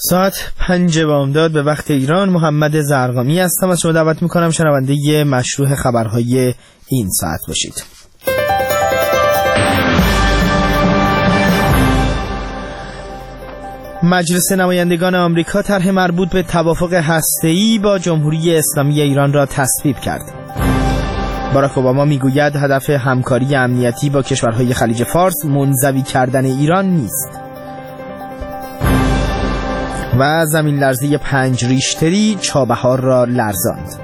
ساعت 5 بامداد به وقت ایران. محمد زرقامی هستم. از شما دعوت میکنم شنونده مشروع خبرهای این ساعت باشید. مجلس نمایندگان آمریکا طرح مربوط به توافق هسته‌ای با جمهوری اسلامی ایران را تصویب کرد. باراک اوباما میگوید هدف همکاری امنیتی با کشورهای خلیج فارس منزوی کردن ایران نیست. و زمین لرزه 5 ریشتری چابهار را لرزاند.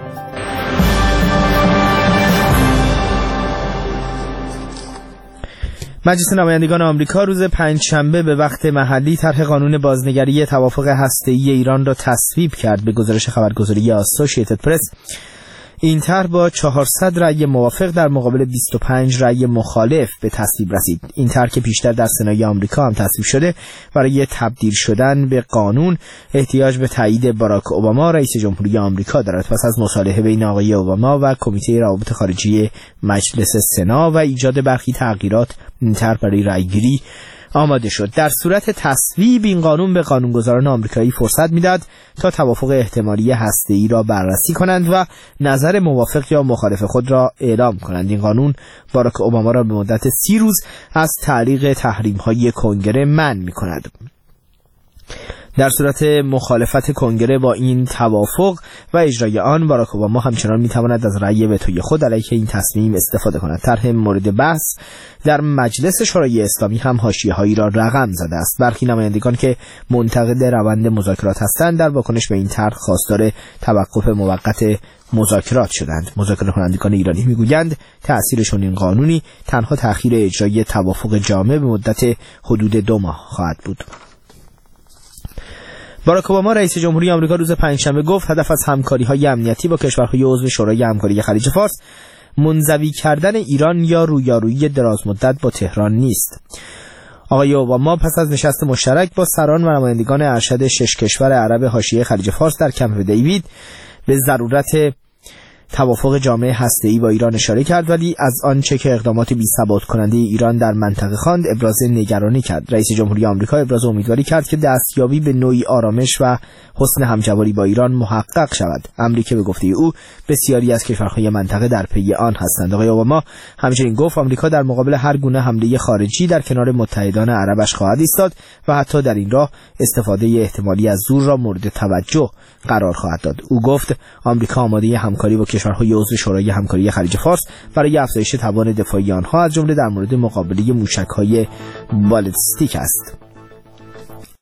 مجلس نمایندگان آمریکا روز پنجشنبه به وقت محلی طرح قانون بازنگری توافق هسته‌ای ایران را تصویب کرد. به گزارش خبرگزاری اسوسییتد پرس، این طرح با 400 رأی موافق در مقابل 25 رأی مخالف به تصویب رسید. این طرح که پیشتر در سنای آمریکا هم تصویب شده، برای تبدیل شدن به قانون احتیاج به تایید باراک اوباما رئیس جمهوری آمریکا دارد. پس از مصالحه بین آقای اوباما و کمیته روابط خارجی مجلس سنا و ایجاد برخی تغییرات، این طرح برای رأیگیری آماده شد. در صورت تصویب این قانون به قانونگذاران آمریکایی فرصت میداد تا توافق احتمالی هسته‌ای را بررسی کنند و نظر موافق یا مخالف خود را اعلام کنند. این قانون باراک اوباما را به مدت 30 روز از تعلیق تحریم‌های کنگره منع می‌کند. در صورت مخالفت کنگره با این توافق و اجرای آن، باراک اوباما همچنان میتواند از رأی وتوی خود علیه این تصمیم استفاده کند. طرح مورد بحث در مجلس شورای اسلامی هم حاشیه‌هایی را رقم زده است. برخی نمایندگان که منتقد روند مذاکرات هستند، در واکنش به این طرح خواستار توقف موقت مذاکرات شدند. مذاکره کنندگان ایرانی میگویند تأثیرشون این قانونی تنها تأخیر اجرای توافق جامع به مدت حدود 2 ماه خواهد بود. باراک اوباما رئیس جمهوری آمریکا روز پنجشنبه گفت هدف از همکاری‌های امنیتی با کشورهای عضو شورای همکاری خلیج فارس منزوی کردن ایران یا رویارویی درازمدت با تهران نیست. آقای اوباما پس از نشست مشترک با سران و نمایندگان ارشد 6 کشور عرب حاشیه خلیج فارس در کمپ دیوید به ضرورت توافق جامع هسته‌ای با ایران اشاره کرد، ولی از آنچه که اقدامات بی‌ثبات کننده ایران در منطقه خواند ابراز نگرانی کرد. رئیس جمهوری آمریکا ابراز امیدواری کرد که دستیابی به نوعی آرامش و حسن همجواری با ایران محقق شود. امری که به گفته او بسیاری از کشورهای منطقه در پی آن هستند. آقای اوباما همچنین گفت آمریکا در مقابل هر گونه حمله خارجی در کنار متحدان عربش خواهد ایستاد و حتی در این راه استفاده احتمالی از زور را مورد توجه قرار خواهد داد. او گفت آمریکا آماده همکاری با کشورهای عضو شورای همکاری خلیج فارس برای افزایش توان دفاعی آنها، از جمله در مورد مقابله موشک‌های بالستیک است.